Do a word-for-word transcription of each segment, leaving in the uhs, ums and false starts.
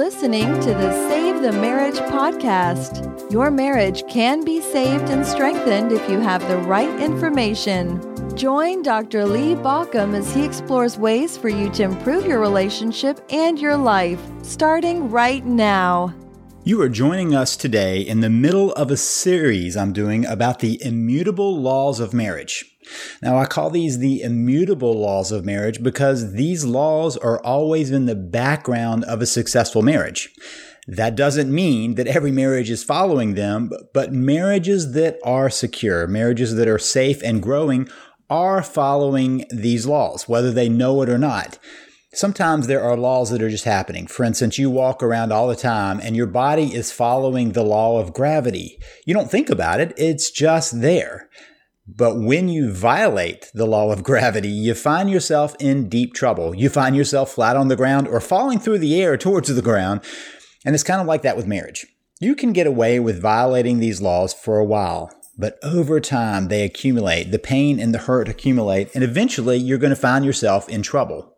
listening to the Save the Marriage podcast. Your marriage can be saved and strengthened if you have the right information. Join Doctor Lee Baucom as he explores ways for you to improve your relationship and your life, starting right now. You are joining us today in the middle of a series I'm doing about the immutable laws of marriage. Now, I call these the immutable laws of marriage because these laws are always in the background of a successful marriage. That doesn't mean that every marriage is following them, but marriages that are secure, marriages that are safe and growing are following these laws, whether they know it or not. Sometimes there are laws that are just happening. For instance, you walk around all the time and your body is following the law of gravity. You don't think about it. It's just there. But when you violate the law of gravity, you find yourself in deep trouble. You find yourself flat on the ground or falling through the air towards the ground. And it's kind of like that with marriage. You can get away with violating these laws for a while, but over time they accumulate. The pain and the hurt accumulate, and eventually you're going to find yourself in trouble.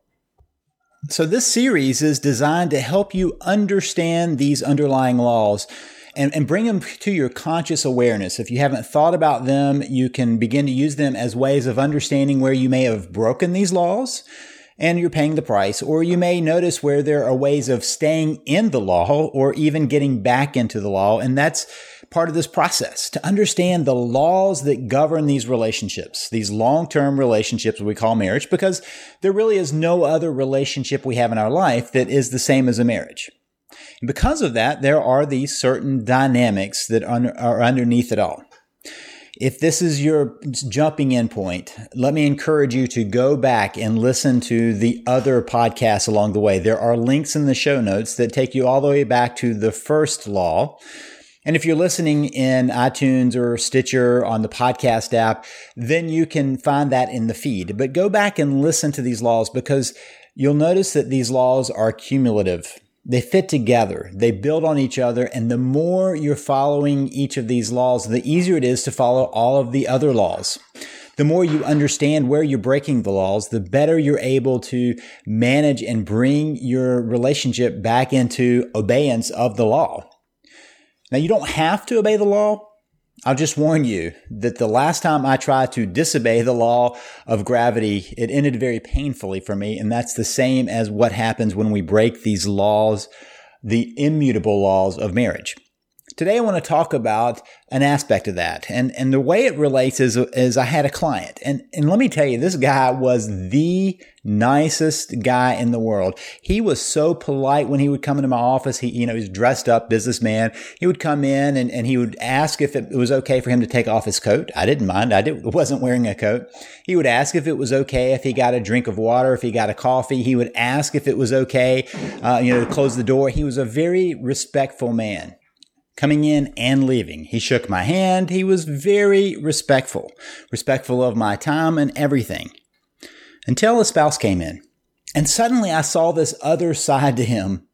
So this series is designed to help you understand these underlying laws and, and bring them to your conscious awareness. If you haven't thought about them, you can begin to use them as ways of understanding where you may have broken these laws and you're paying the price, or you may notice where there are ways of staying in the law or even getting back into the law. And that's part of this process, to understand the laws that govern these relationships, these long-term relationships we call marriage, because there really is no other relationship we have in our life that is the same as a marriage. And because of that, there are these certain dynamics that are underneath it all. If this is your jumping in point, let me encourage you to go back and listen to the other podcasts along the way. There are links in the show notes that take you all the way back to the first law. And if you're listening in iTunes or Stitcher on the podcast app, then you can find that in the feed. But go back and listen to these laws because you'll notice that these laws are cumulative. They fit together. They build on each other. And the more you're following each of these laws, the easier it is to follow all of the other laws. The more you understand where you're breaking the laws, the better you're able to manage and bring your relationship back into obeyance of the law. Now, you don't have to obey the law. I'll just warn you that the last time I tried to disobey the law of gravity, it ended very painfully for me. And that's the same as what happens when we break these laws, the immutable laws of marriage. Today, I want to talk about an aspect of that. And, and the way it relates is, is I had a client. And, and let me tell you, this guy was the nicest guy in the world. He was so polite when he would come into my office. He, you know, he's dressed up businessman. He would come in and, and he would ask if it was okay for him to take off his coat. I didn't mind. I did, wasn't wearing a coat. He would ask if it was okay if he got a drink of water, if he got a coffee. He would ask if it was okay, uh, you know, to close the door. He was a very respectful man. Coming in and leaving. He shook my hand. He was very respectful, respectful of my time and everything. Until his spouse came in. And suddenly I saw this other side to him.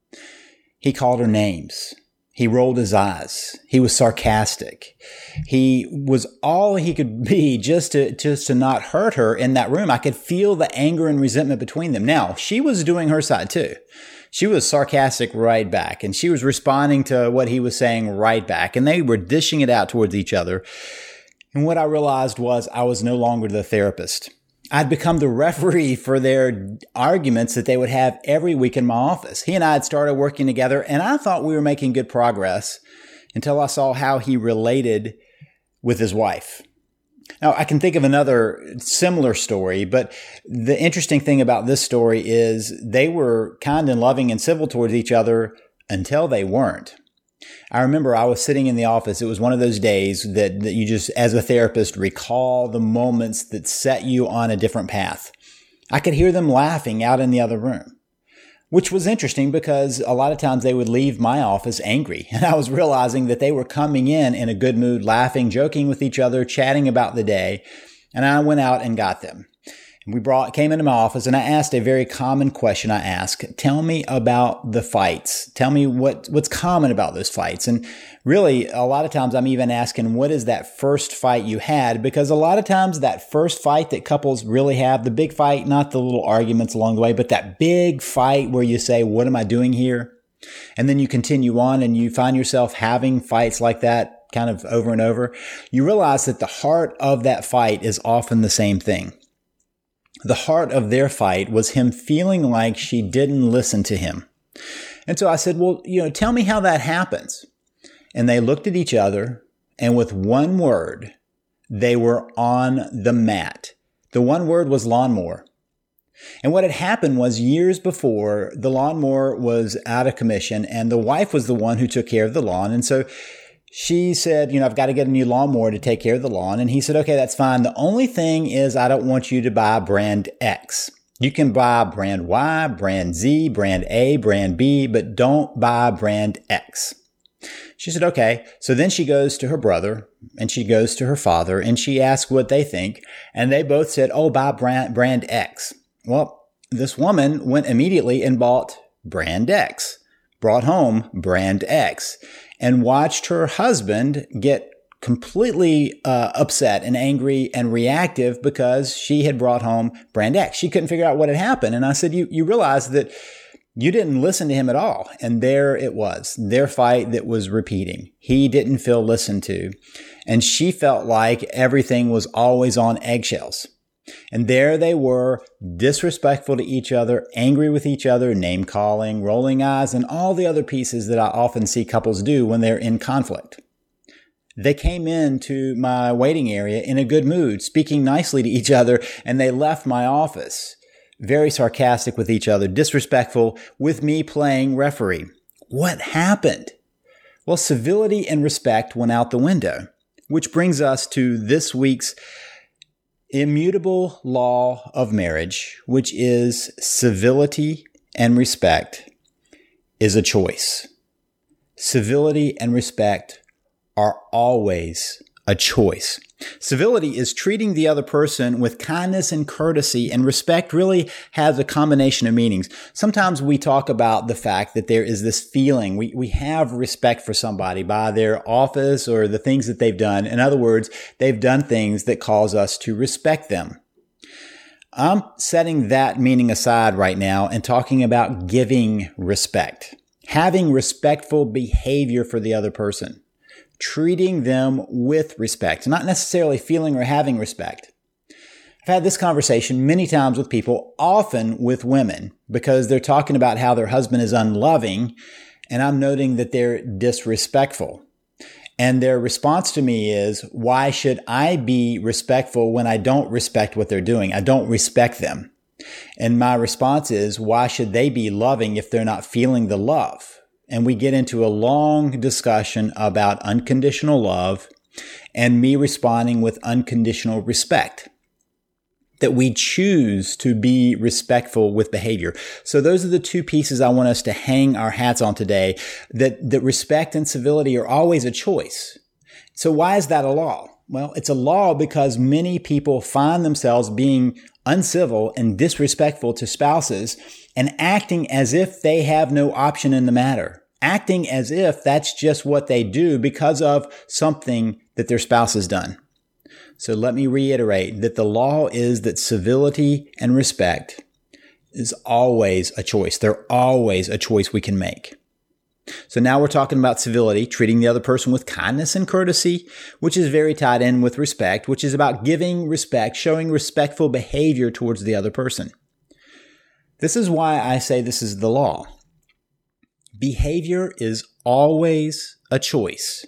He called her names. He rolled his eyes. He was sarcastic. He was all he could be just to, just to not hurt her in that room. I could feel the anger and resentment between them. Now, she was doing her side too. She was sarcastic right back, and she was responding to what he was saying right back, and they were dishing it out towards each other. And what I realized was I was no longer the therapist. I'd become the referee for their arguments that they would have every week in my office. He and I had started working together, and I thought we were making good progress until I saw how he related with his wife. Now, I can think of another similar story, but the interesting thing about this story is they were kind and loving and civil towards each other until they weren't. I remember I was sitting in the office. It was one of those days that, that you just, as a therapist, recall the moments that set you on a different path. I could hear them laughing out in the other room, which was interesting because a lot of times they would leave my office angry. And I was realizing that they were coming in in a good mood, laughing, joking with each other, chatting about the day. And I went out and got them. We brought, came into my office and I asked a very common question. I asked, tell me about the fights. Tell me what, what's common about those fights. And really, a lot of times I'm even asking, what is that first fight you had? Because a lot of times that first fight that couples really have, the big fight, not the little arguments along the way, but that big fight where you say, what am I doing here? and then you continue on and you find yourself having fights like that kind of over and over, you realize that the heart of that fight is often the same thing. The heart of their fight was him feeling like she didn't listen to him. And so I said, well, you know, tell me how that happens. And they looked at each other, and with one word, they were on the mat. The one word was lawnmower. And what had happened was years before, the lawnmower was out of commission, and the wife was the one who took care of the lawn. And so she said, you know, I've got to get a new lawnmower to take care of the lawn. And he said, okay, that's fine. The only thing is I don't want you to buy brand X. You can buy brand Y, brand Z, brand A, brand B, but don't buy brand X. She said, okay. So then she goes to her brother and she goes to her father and she asks what they think. And they both said, oh, buy brand, brand X. Well, this woman went immediately and bought brand X, brought home brand X, and watched her husband get completely uh, upset and angry and reactive because she had brought home brand X. She couldn't figure out what had happened. And I said, you, you realize that you didn't listen to him at all. And there it was, their fight that was repeating. He didn't feel listened to. And she felt like everything was always on eggshells. And there they were, disrespectful to each other, angry with each other, name calling, rolling eyes, and all the other pieces that I often see couples do when they're in conflict. They came into my waiting area in a good mood, speaking nicely to each other, and they left my office very sarcastic with each other, disrespectful, with me playing referee. What happened? Well, civility and respect went out the window, which brings us to this week's immutable law of marriage, which is civility and respect is a choice. Civility and respect are always a choice. Civility is treating the other person with kindness and courtesy, and respect really has a combination of meanings. Sometimes we talk about the fact that there is this feeling, we, we have respect for somebody by their office or the things that they've done. In other words, they've done things that cause us to respect them. I'm setting that meaning aside right now and talking about giving respect, having respectful behavior for the other person. Treating them with respect, not necessarily feeling or having respect. I've had this conversation many times with people, often with women, because they're talking about how their husband is unloving, and I'm noting that they're disrespectful. And their response to me is, why should I be respectful when I don't respect what they're doing? I don't respect them. And my response is, why should they be loving if they're not feeling the love? And we get into a long discussion about unconditional love and me responding with unconditional respect. That we choose to be respectful with behavior. So those are the two pieces I want us to hang our hats on today, that, that respect and civility are always a choice. So why is that a law? Well, it's a law because many people find themselves being uncivil and disrespectful to spouses and acting as if they have no option in the matter. Acting as if that's just what they do because of something that their spouse has done. So let me reiterate that the law is that civility and respect is always a choice. They're always a choice we can make. So now we're talking about civility, treating the other person with kindness and courtesy, which is very tied in with respect, which is about giving respect, showing respectful behavior towards the other person. This is why I say this is the law. Behavior is always a choice.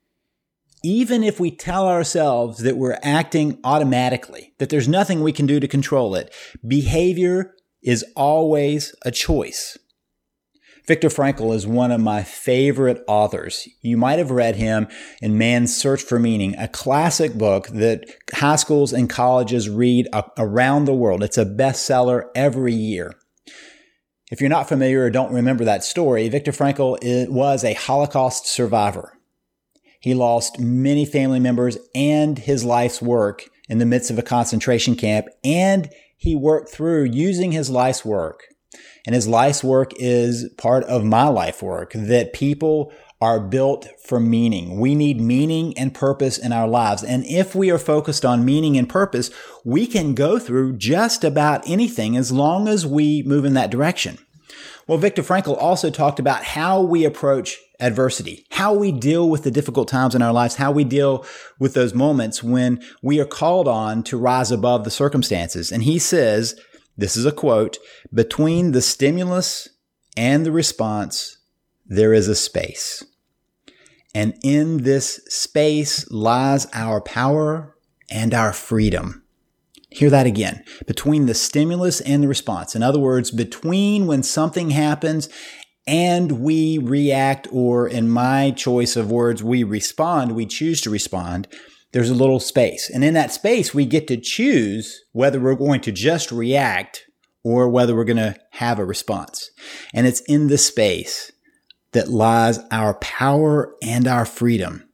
Even if we tell ourselves that we're acting automatically, that there's nothing we can do to control it, behavior is always a choice. Viktor Frankl is one of my favorite authors. You might have read him in Man's Search for Meaning, a classic book that high schools and colleges read around the world. It's a bestseller every year. If you're not familiar or don't remember that story, Viktor Frankl was a Holocaust survivor. He lost many family members and his life's work in the midst of a concentration camp, and he worked through using his life's work. And his life's work is part of my life work, that people are built for meaning. We need meaning and purpose in our lives. And if we are focused on meaning and purpose, we can go through just about anything as long as we move in that direction. Well, Viktor Frankl also talked about how we approach adversity, how we deal with the difficult times in our lives, how we deal with those moments when we are called on to rise above the circumstances. And he says, this is a quote, "Between the stimulus and the response, there is a space. And in this space lies our power and our freedom." Hear that again. Between the stimulus and the response. In other words, between when something happens and we react, or in my choice of words, we respond, we choose to respond, there's a little space. And in that space, we get to choose whether we're going to just react or whether we're going to have a response. And it's in the space that lies our power and our freedom.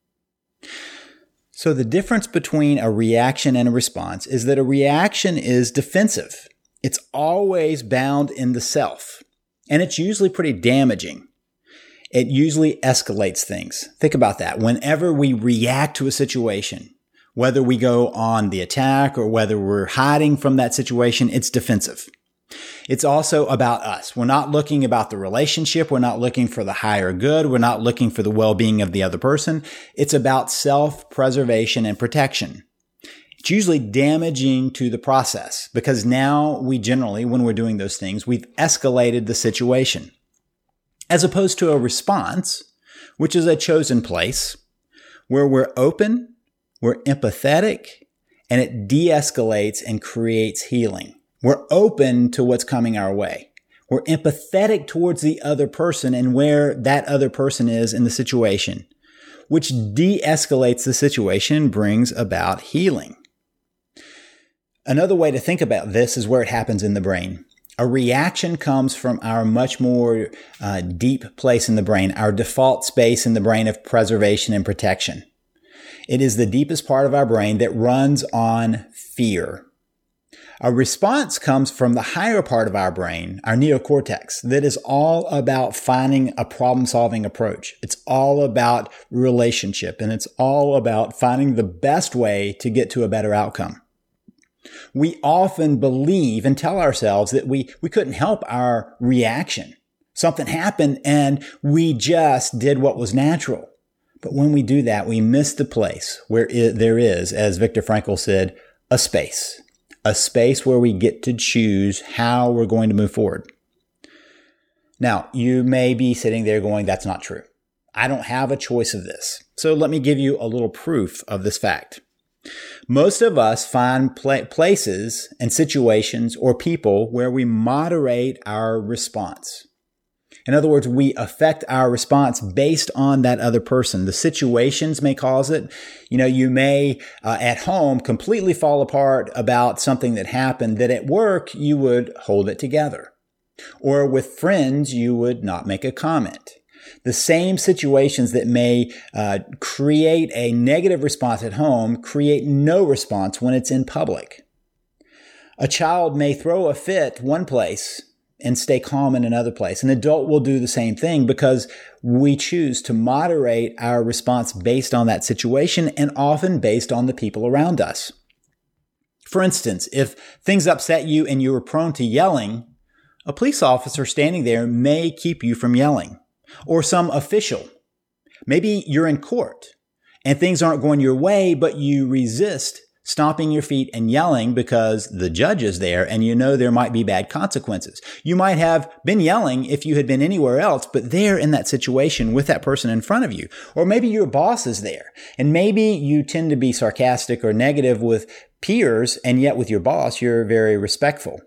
So the difference between a reaction and a response is that a reaction is defensive. It's always bound in the self, and it's usually pretty damaging. It usually escalates things. Think about that. Whenever we react to a situation, whether we go on the attack or whether we're hiding from that situation, it's defensive. It's also about us. We're not looking about the relationship. We're not looking for the higher good. We're not looking for the well-being of the other person. It's about self-preservation and protection. It's usually damaging to the process because now we generally, when we're doing those things, we've escalated the situation. As opposed to a response, which is a chosen place where we're open, we're empathetic, and it de-escalates and creates healing. We're open to what's coming our way. We're empathetic towards the other person and where that other person is in the situation, which de-escalates the situation and brings about healing. Another way to think about this is where it happens in the brain. A reaction comes from our much more uh, deep place in the brain, our default space in the brain of preservation and protection. It is the deepest part of our brain that runs on fear. A response comes from the higher part of our brain, our neocortex, that is all about finding a problem-solving approach. It's all about relationship, and it's all about finding the best way to get to a better outcome. We often believe and tell ourselves that we, we couldn't help our reaction. Something happened and we just did what was natural. But when we do that, we miss the place where it, there is, as Viktor Frankl said, a space. A space where we get to choose how we're going to move forward. Now, you may be sitting there going, that's not true. I don't have a choice of this. So let me give you a little proof of this fact. Most of us find pla- places and situations or people where we moderate our response. In other words, we affect our response based on that other person. The situations may cause it. You know, you may uh, at home completely fall apart about something that happened that at work you would hold it together. Or with friends, you would not make a comment. The same situations that may uh, create a negative response at home create no response when it's in public. A child may throw a fit one place and stay calm in another place. An adult will do the same thing because we choose to moderate our response based on that situation and often based on the people around us. For instance, if things upset you and you are prone to yelling, a police officer standing there may keep you from yelling. Or some official. Maybe you're in court and things aren't going your way, but you resist stomping your feet and yelling because the judge is there and you know there might be bad consequences. You might have been yelling if you had been anywhere else, but there in that situation with that person in front of you. Or maybe your boss is there and maybe you tend to be sarcastic or negative with peers and yet with your boss you're very respectful.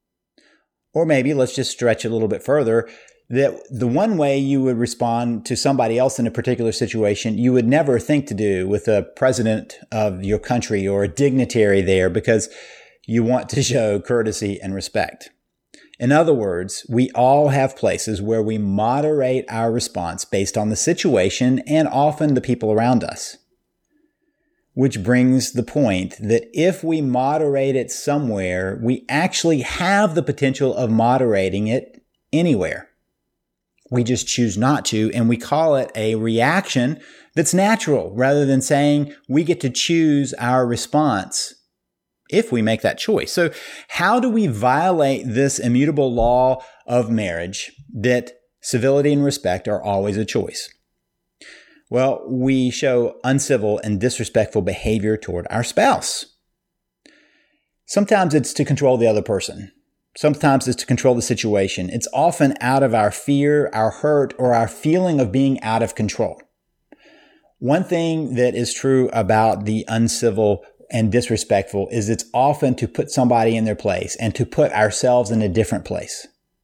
Or maybe, let's just stretch a little bit further, that the one way you would respond to somebody else in a particular situation, you would never think to do with the president of your country or a dignitary there because you want to show courtesy and respect. In other words, we all have places where we moderate our response based on the situation and often the people around us. Which brings the point that if we moderate it somewhere, we actually have the potential of moderating it anywhere. We just choose not to, and we call it a reaction that's natural rather than saying we get to choose our response if we make that choice. So how do we violate this immutable law of marriage that civility and respect are always a choice? Well, we show uncivil and disrespectful behavior toward our spouse. Sometimes it's to control the other person. Sometimes it's to control the situation. It's often out of our fear, our hurt, or our feeling of being out of control. One thing that is true about the uncivil and disrespectful is it's often to put somebody in their place and to put ourselves in a different place.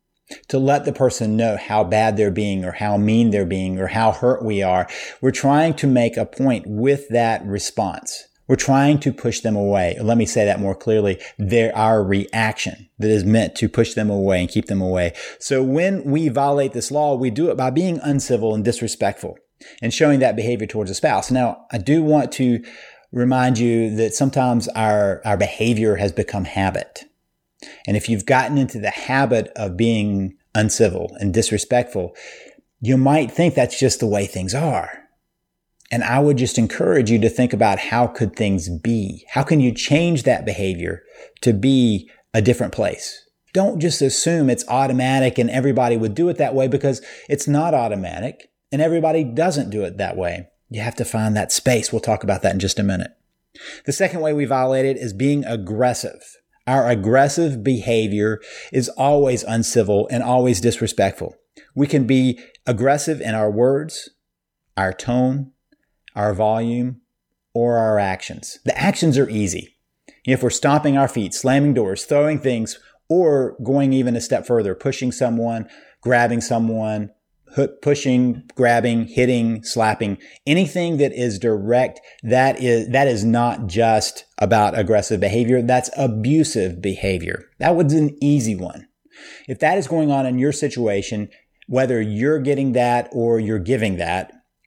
To let the person know how bad they're being or how mean they're being or how hurt we are. We're trying to make a point with that response. We're trying to push them away. Let me say that more clearly. They're our reaction that is meant to push them away and keep them away. So when we violate this law, we do it by being uncivil and disrespectful and showing that behavior towards a spouse. Now, I do want to remind you that sometimes our, our behavior has become habit. And if you've gotten into the habit of being uncivil and disrespectful, you might think that's just the way things are. And I would just encourage you to think about how could things be? How can you change that behavior to be a different place? Don't just assume it's automatic and everybody would do it that way, because it's not automatic and everybody doesn't do it that way. You have to find that space. We'll talk about that in just a minute. The second way we violate it is being aggressive. Our aggressive behavior is always uncivil and always disrespectful. We can be aggressive in our words, our tone, our volume, or our actions. The actions are easy. If we're stomping our feet, slamming doors, throwing things, or going even a step further, pushing someone, grabbing someone, pushing, grabbing, hitting, slapping, anything that is direct, that is, that is not just about aggressive behavior. That's abusive behavior. That was an easy one. If that is going on in your situation, whether you're getting that or you're giving that,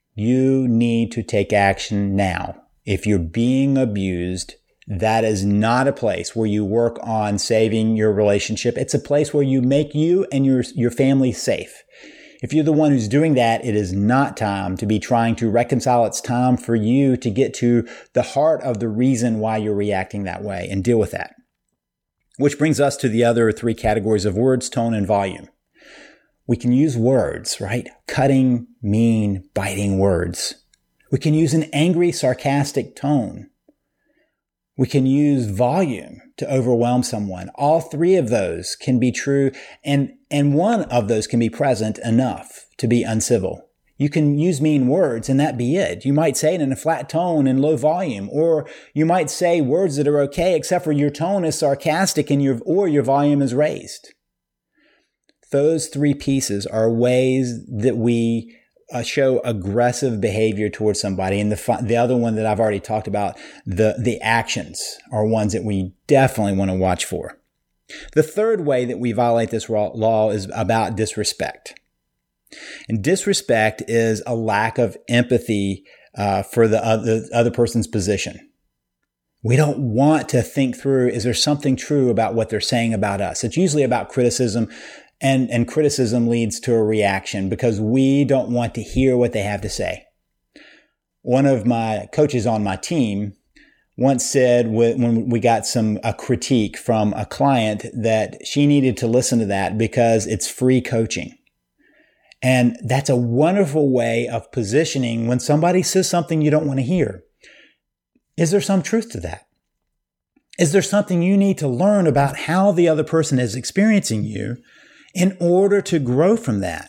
you need to take action now. If you're being abused, that is not a place where you work on saving your relationship. It's a place where you make you and your, your family safe. If you're the one who's doing that, it is not time to be trying to reconcile. It's time for you to get to the heart of the reason why you're reacting that way and deal with that. Which brings us to the other three categories of words, tone, and volume. We can use words, right? Cutting, mean, biting words. We can use an angry, sarcastic tone. We can use volume to overwhelm someone. All three of those can be true, and, and one of those can be present enough to be uncivil. You can use mean words and that be it. You might say it in a flat tone and low volume, or you might say words that are okay except for your tone is sarcastic and your, or your volume is raised. Those three pieces are ways that we uh, show aggressive behavior towards somebody. And the the other one that I've already talked about, the, the actions are ones that we definitely want to watch for. The third way that we violate this law is about disrespect. And disrespect is a lack of empathy uh, for the other, other person's position. We don't want to think through, is there something true about what they're saying about us? It's usually about criticism. And, and criticism leads to a reaction because we don't want to hear what they have to say. One of my coaches on my team once said when we got some a critique from a client that she needed to listen to that because it's free coaching. And that's a wonderful way of positioning when somebody says something you don't want to hear. Is there some truth to that? Is there something you need to learn about how the other person is experiencing you in order to grow from that?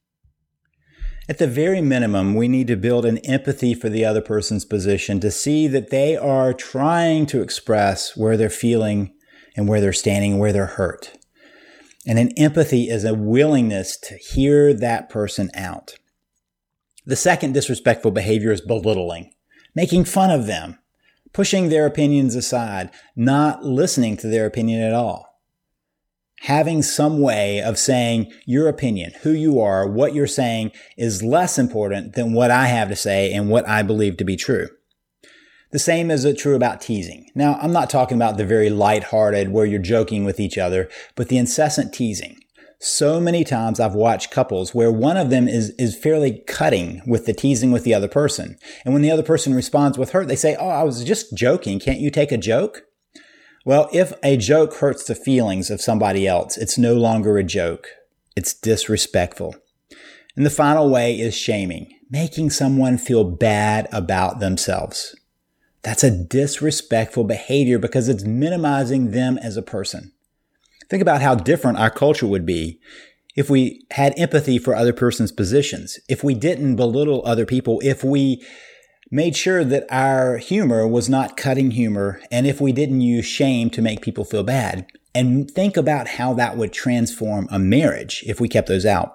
At the very minimum, we need to build an empathy for the other person's position to see that they are trying to express where they're feeling and where they're standing, where they're hurt. And an empathy is a willingness to hear that person out. The second disrespectful behavior is belittling, making fun of them, pushing their opinions aside, not listening to their opinion at all. Having some way of saying your opinion, who you are, what you're saying is less important than what I have to say and what I believe to be true. The same is true about teasing. Now, I'm not talking about the very lighthearted where you're joking with each other, but the incessant teasing. So many times I've watched couples where one of them is, is fairly cutting with the teasing with the other person. And when the other person responds with hurt, they say, "Oh, I was just joking. Can't you take a joke?" Well, if a joke hurts the feelings of somebody else, it's no longer a joke. It's disrespectful. And the final way is shaming, making someone feel bad about themselves. That's a disrespectful behavior because it's minimizing them as a person. Think about how different our culture would be if we had empathy for other person's positions, if we didn't belittle other people, if we made sure that our humor was not cutting humor, and if we didn't use shame to make people feel bad. And think about how that would transform a marriage if we kept those out.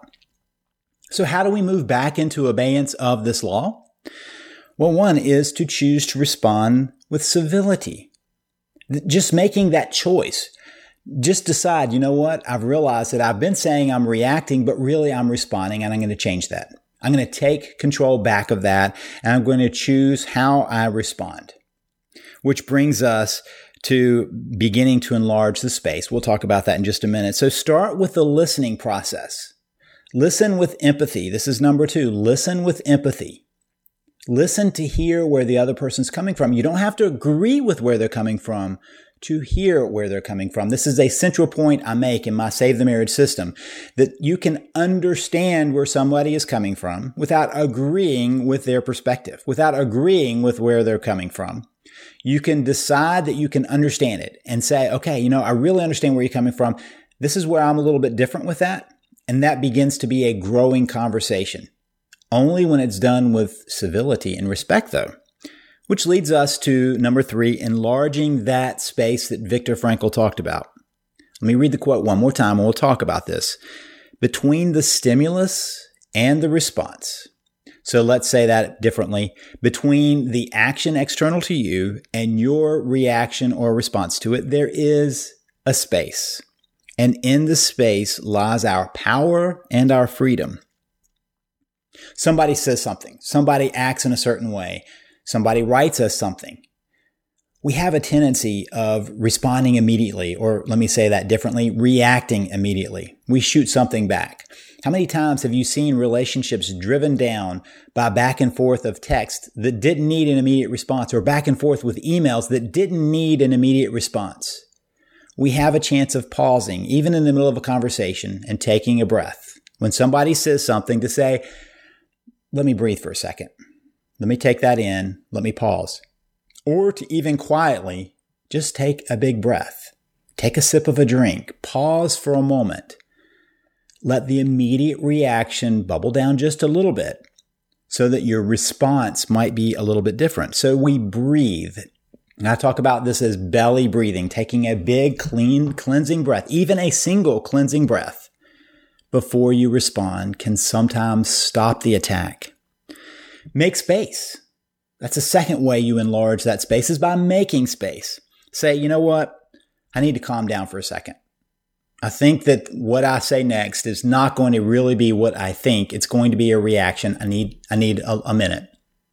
So how do we move back into abeyance of this law? Well, one is to choose to respond with civility. Just making that choice. Just decide, you know what? I've realized that I've been saying I'm reacting, but really I'm responding, and I'm going to change that. I'm going to take control back of that, and I'm going to choose how I respond. Which brings us to beginning to enlarge the space. We'll talk about that in just a minute. So start with the listening process. Listen with empathy. This is number two. Listen with empathy. Listen to hear where the other person's coming from. You don't have to agree with where they're coming from to hear where they're coming from. This is a central point I make in my Save the Marriage system, that you can understand where somebody is coming from without agreeing with their perspective, without agreeing with where they're coming from. You can decide that you can understand it and say, okay, you know, I really understand where you're coming from. This is where I'm a little bit different with that. And that begins to be a growing conversation. Only when it's done with civility and respect, though. Which leads us to number three, enlarging that space that Viktor Frankl talked about. Let me read the quote one more time and we'll talk about this. Between the stimulus and the response. So let's say that differently. Between the action external to you and your reaction or response to it, there is a space. And in the space lies our power and our freedom. Somebody says something. Somebody acts in a certain way. Somebody writes us something. We have a tendency of responding immediately, or let me say that differently, reacting immediately. We shoot something back. How many times have you seen relationships driven down by back and forth of text that didn't need an immediate response, or back and forth with emails that didn't need an immediate response? We have a chance of pausing, even in the middle of a conversation, and taking a breath. When somebody says something, to say, let me breathe for a second. Let me take that in. Let me pause. Or to even quietly just take a big breath. Take a sip of a drink. Pause for a moment. Let the immediate reaction bubble down just a little bit so that your response might be a little bit different. So we breathe. And I talk about this as belly breathing, taking a big, clean, cleansing breath. Even a single cleansing breath before you respond can sometimes stop the attack. Make space. That's the second way you enlarge that space, is by making space. Say, you know what? I need to calm down for a second. I think that what I say next is not going to really be what I think. It's going to be a reaction. I need, I need a, a minute.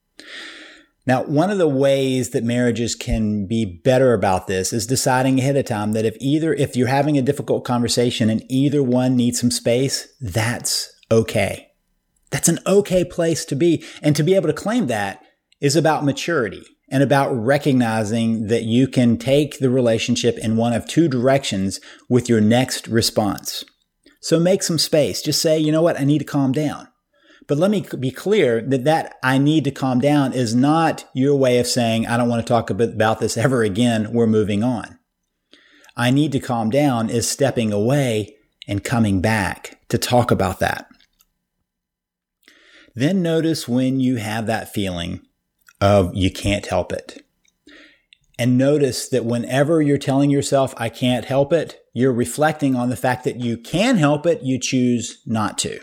Now, one of the ways that marriages can be better about this is deciding ahead of time that if either, if you're having a difficult conversation and either one needs some space, that's okay. That's an okay place to be. And to be able to claim that is about maturity and about recognizing that you can take the relationship in one of two directions with your next response. So make some space. Just say, you know what? I need to calm down. But let me be clear that that I need to calm down is not your way of saying, I don't want to talk about this ever again. We're moving on. I need to calm down is stepping away and coming back to talk about that. Then notice when you have that feeling of you can't help it. And notice that whenever you're telling yourself, I can't help it, you're reflecting on the fact that you can help it, you choose not to.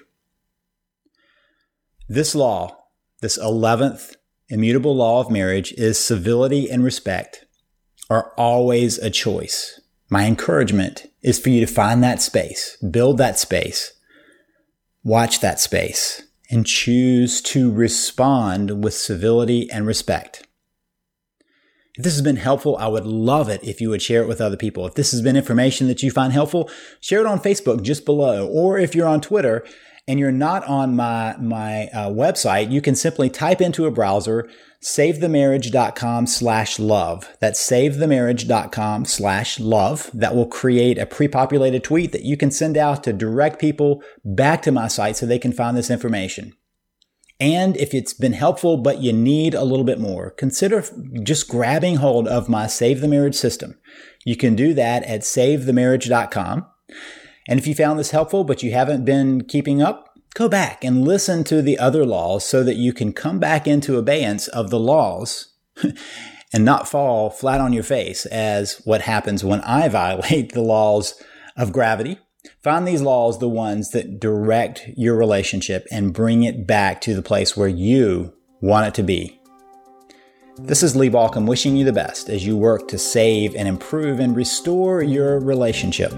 This law, this eleventh immutable law of marriage, is civility and respect are always a choice. My encouragement is for you to find that space, build that space, watch that space, and choose to respond with civility and respect. If this has been helpful, I would love it if you would share it with other people. If this has been information that you find helpful, share it on Facebook just below. Or if you're on Twitter and you're not on my, my uh, website, you can simply type into a browser, savethemarriage.com slash love. That's savethemarriage.com slash love. That will create a pre-populated tweet that you can send out to direct people back to my site so they can find this information. And if it's been helpful, but you need a little bit more, consider just grabbing hold of my Save the Marriage system. You can do that at save the marriage dot com. And if you found this helpful, but you haven't been keeping up, go back and listen to the other laws so that you can come back into abeyance of the laws and not fall flat on your face as what happens when I violate the laws of gravity. Find these laws the ones that direct your relationship and bring it back to the place where you want it to be. This is Lee Baucom wishing you the best as you work to save and improve and restore your relationship.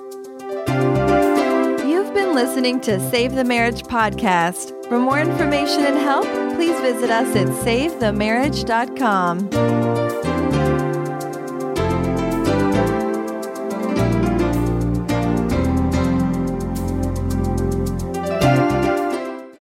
You've been listening to Save the Marriage podcast. For more information and help, please visit us at save the marriage dot com.